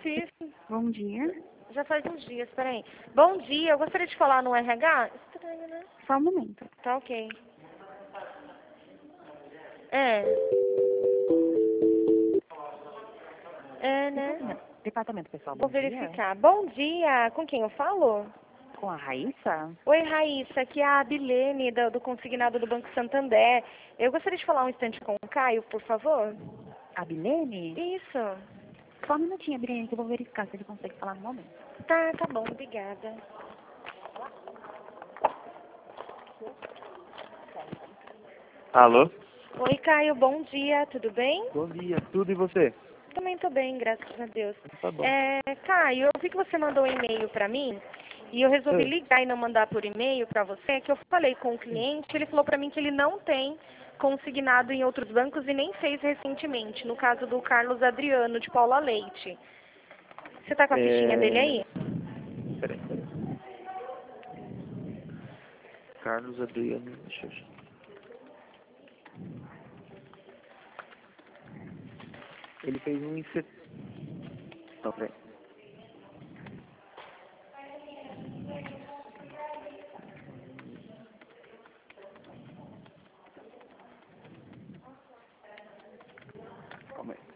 difícil. Bom dia. Já faz uns dias, peraí. Bom dia, eu gostaria de falar no RH. Estranho, né? Só um momento. Tá ok. É. É, né? Departamento pessoal, Vou bom dia. verificar. Bom dia, com quem eu falo? Com a Raíssa? Oi, Raíssa, aqui é a Abilene, do consignado do Banco Santander. Eu gostaria de falar um instante com o Caio, por favor. A Bilene? Isso. Só um minutinho, Bilene, que eu vou verificar se ele consegue falar no momento. Tá bom, obrigada. Alô? Oi, Caio, bom dia, tudo bem? Bom dia, tudo e você? Também tô bem, graças a Deus. Tá bom. Caio, eu vi que você mandou um e-mail pra mim e eu resolvi Oi. ligar e não mandar por e-mail pra você, que eu falei com o cliente, ele falou pra mim que ele não tem consignado em outros bancos e nem fez recentemente, no caso do Carlos Adriano, de Paula Leite. Você tá com a fichinha dele aí? Peraí. Carlos Adriano, deixa eu ver. Ele fez um em setembro. Não, peraí. Calma aí.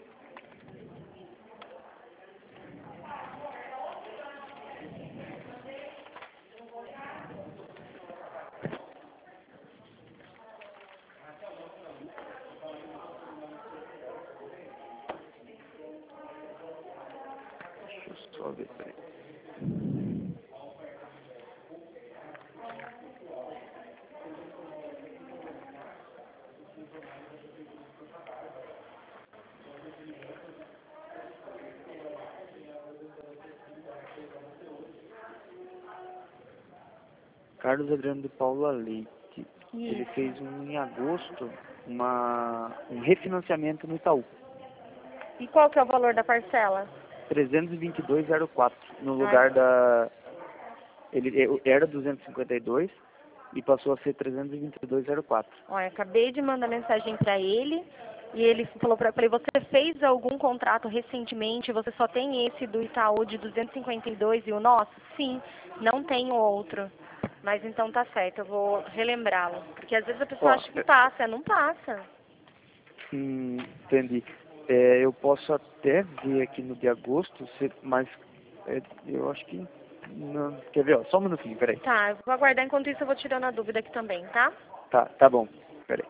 Deixa eu só ver, peraí. Carlos Adriano de Paula Leite. Ele fez em agosto um refinanciamento no Itaú. E qual que é o valor da parcela? 322,04 no lugar da... Ele era 252 e passou a ser 322,04. Olha, acabei de mandar mensagem pra ele e ele falou pra ele, você fez algum contrato recentemente, você só tem esse do Itaú de 252 e o nosso? Sim, não tenho outro. Mas então tá certo, eu vou relembrá-lo. Porque às vezes a pessoa acha que passa, não passa. Entendi. Eu posso até ver aqui no de agosto, mas eu acho que... Não. Quer ver? Ó, só um minutinho, peraí. Tá, eu vou aguardar, enquanto isso eu vou tirando a dúvida aqui também, tá? Tá bom. Peraí.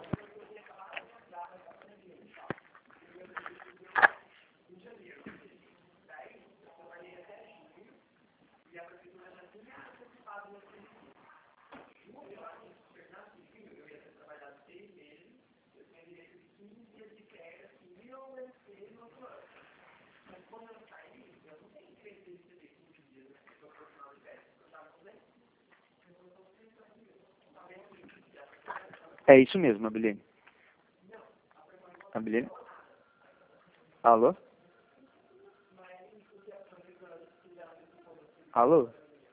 É isso mesmo, Abilene. Abilene? Alô? Alô?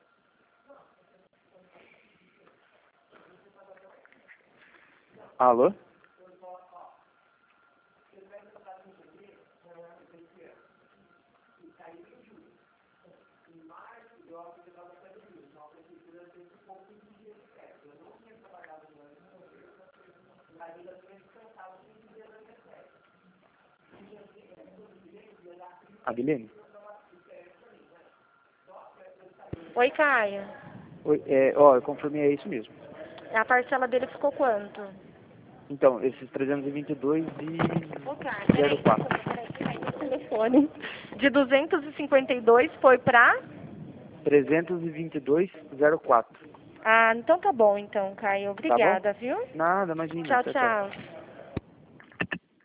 Alô? Abilene? Oi, Caio. Oi, eu confirmei, é isso mesmo. A parcela dele ficou quanto? Então, esses 322 Ô, Caio, e 04. peraí, telefone. De 252 foi pra? 322,04. Ah, então tá bom então, Caio. Tá bom? Obrigada, viu? Nada, imagina. Tchau, tchau.